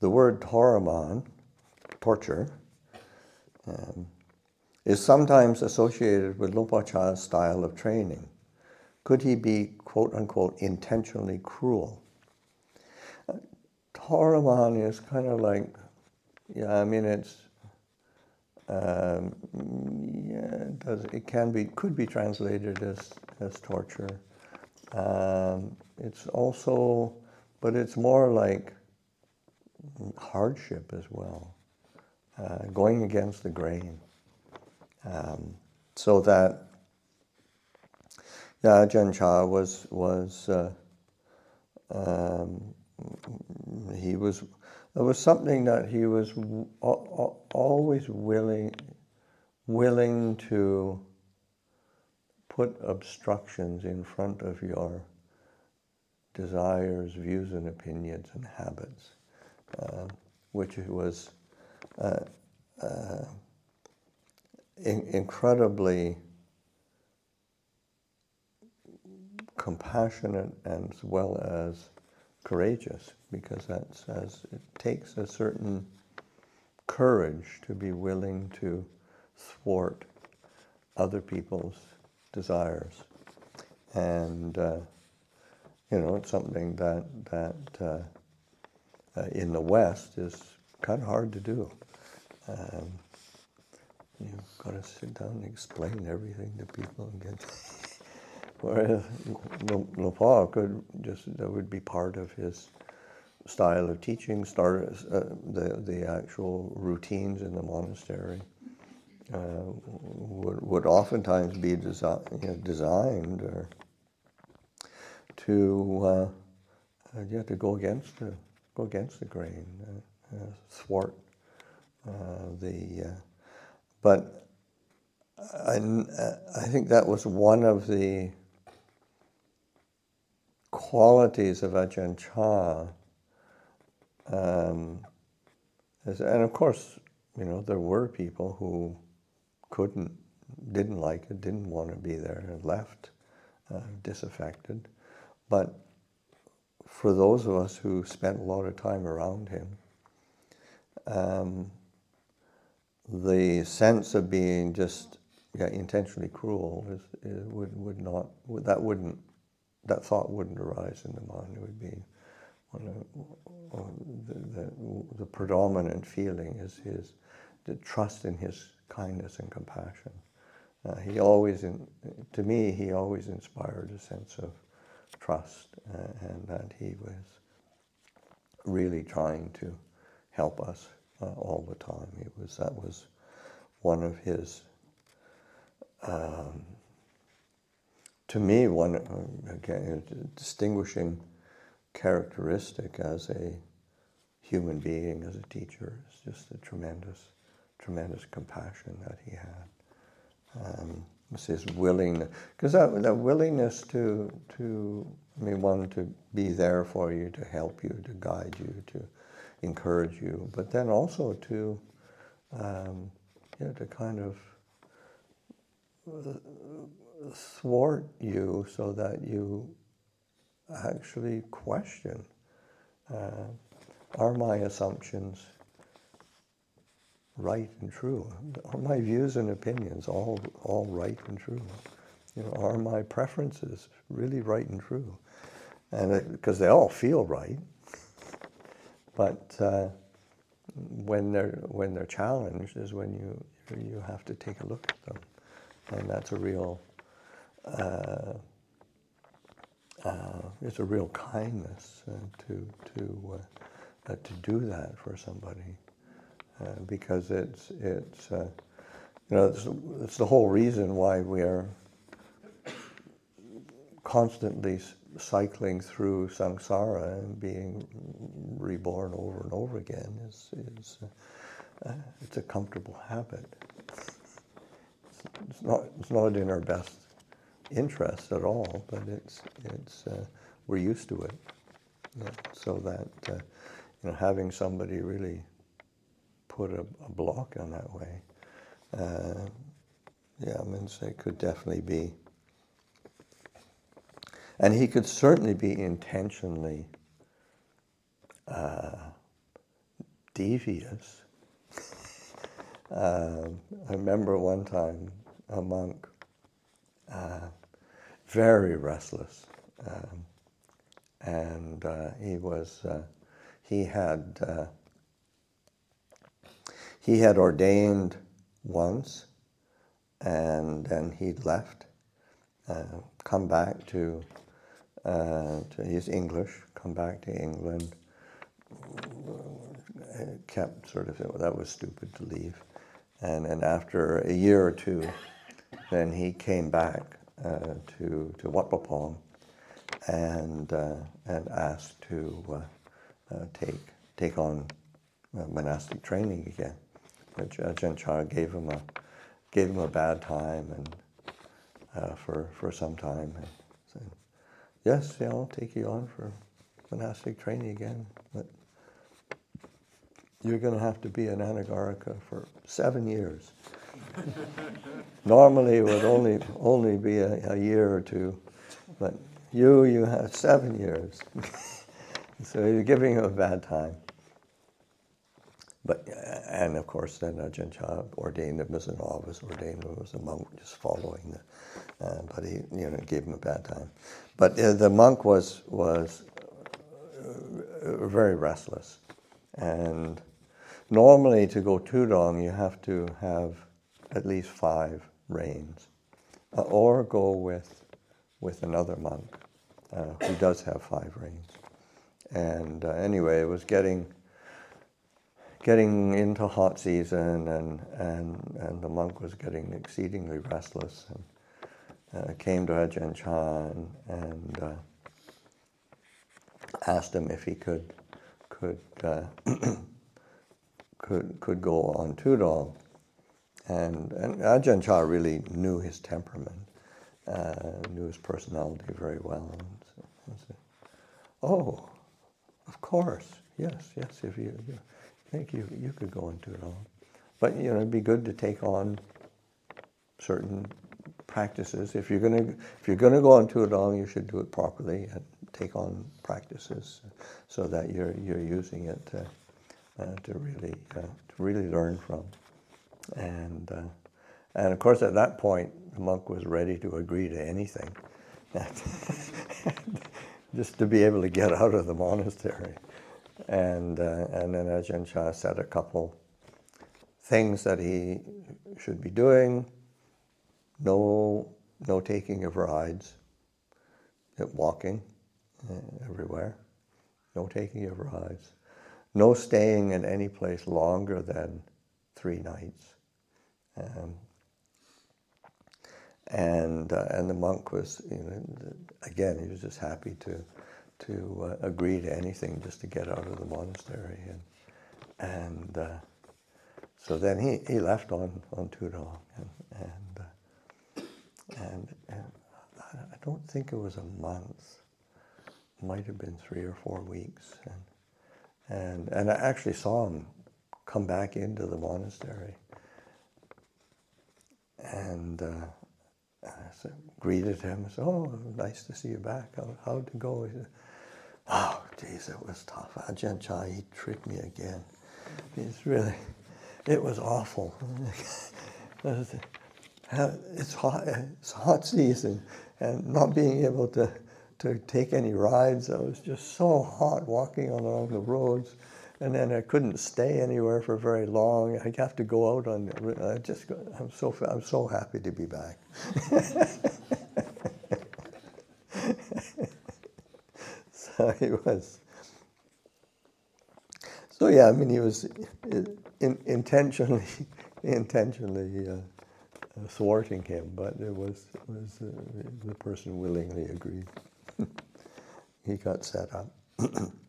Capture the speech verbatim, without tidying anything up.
the word Toraman, torture, um, is sometimes associated with Luang Por Chah's style of training. Could he be, quote unquote, intentionally cruel? Uh, Toraman is kind of like, yeah, I mean, it's, um, yeah, it, does, it can be, could be translated as, as torture. Um, it's also, but it's more like hardship as well, uh, going against the grain. Um, so that yeah, Ajahn Chah was was uh, um, he was there was something that he was w- always willing willing to put obstructions in front of your desires, views, and opinions and habits, uh, which was uh, uh, in- incredibly compassionate as well as courageous, because that says it takes a certain courage to be willing to thwart other people's desires. And, uh, you know, it's something that, that uh, uh, in the West is kind of hard to do. Um, you've got to sit down and explain everything to people and get... Whereas Luang Por could just, that would be part of his style of teaching, start uh, the, the actual routines in the monastery uh, would, would oftentimes be desi you know, designed or to, uh, uh, yeah, to go against the, go against the grain, uh, uh, thwart uh, the, uh, but I, I think that was one of the qualities of Ajahn Chah, um, as, and of course, you know, there were people who couldn't, didn't like it, didn't want to be there, and left uh, disaffected. But for those of us who spent a lot of time around him, um, the sense of being just yeah, intentionally cruel is, is, would would not would, that wouldn't that thought wouldn't arise in the mind. It would be one of the, the, the predominant feeling is his the trust in his kindness and compassion. Uh, he always, in, to me, he always inspired a sense of trust, uh, and that he was really trying to help us uh, all the time. It was that was one of his, um, to me, one uh, again a distinguishing characteristic as a human being, as a teacher, is just a tremendous, tremendous compassion that he had. Um, it's his willingness, because that, that willingness to, to, I mean, one, to be there for you, to help you, to guide you, to encourage you, but then also to, um, you know, to kind of thwart you so that you actually question, uh, are my assumptions right and true? Are my views and opinions all all right and true? You know, are my preferences really right and true? And because they all feel right, but uh, when they're when they're challenged is when you you have to take a look at them, and that's a real uh, uh, it's a real kindness uh, to to uh, uh, to do that for somebody. Uh, because it's, it's uh, you know, it's, it's the whole reason why we are constantly cycling through samsara and being reborn over and over again. Is, is uh, uh, it's a comfortable habit. It's, it's not it's not in our best interest at all, but it's it's uh, we're used to it. Yeah, so that uh, you know, having somebody really put a, a block on that way. Uh, yeah, I mean, so it could definitely be. And he could certainly be intentionally uh, devious. uh, I remember one time a monk, uh, very restless, um, and uh, he was uh, he had uh, he had ordained once, and then he'd left, uh, come back to uh, to his English, come back to England. Kept sort of, that was stupid to leave, and and after a year or two, then he came back uh, to to Wat Pah Pong, and uh, and asked to uh, uh, take take on uh, monastic training again. Which Ajahn Chah gave him a gave him a bad time, and uh, for for some time, and said, "Yes, yeah, I'll take you on for monastic training again, but you're going to have to be an Anagarika for seven years. Normally, it would only only be a, a year or two, but you you have seven years." So he was giving him a bad time. But, and of course, then Ajahn Chah ordained him as a novice, ordained him as a monk, just following the, uh, but he, you know, gave him a bad time. But uh, the monk was, was uh, very restless. And normally to go Tudong, you have to have at least five reins, uh, or go with, with another monk uh, who does have five reins. And uh, anyway, it was getting... getting into hot season, and, and, and the monk was getting exceedingly restless, and uh, came to Ajahn Chah and, and uh, asked him if he could could uh, could could go on Tudong, and and Ajahn Chah really knew his temperament, uh, knew his personality very well, and so, and said, "Oh, of course, yes, yes, if you." you I think you you could go into it all, but you know, it'd be good to take on certain practices. If you're gonna if you're gonna go on Tudong, you should do it properly and take on practices so that you're you're using it to, uh, to really uh, to really learn from. And uh, and of course, at that point, the monk was ready to agree to anything, just to be able to get out of the monastery. And uh, and then Ajahn Chah said a couple things that he should be doing. No, no taking of rides, walking uh, everywhere. No taking of rides. No staying in any place longer than three nights. Um, and uh, and the monk was, you know, again, he was just happy to. to uh, agree to anything just to get out of the monastery. And, and uh, so then he, he left on, on Tudong. And, and, uh, and, and I don't think it was a month. It might have been three or four weeks. And, and, and I actually saw him come back into the monastery. And uh, I said, greeted him. I said, "Oh, nice to see you back. How, how'd it go?" He said, "Oh, geez, it was tough. Ajahn Chah, he tricked me again. It's really, it was awful. It's hot, it's hot season, and not being able to, to take any rides. I was just so hot walking along the roads, and then I couldn't stay anywhere for very long. I'd have to go out on. I just, I'm so, I'm so happy to be back." So he was. So yeah, I mean, he was in, intentionally, intentionally uh, thwarting him, but it was, it was uh, the person willingly agreed. He got set up.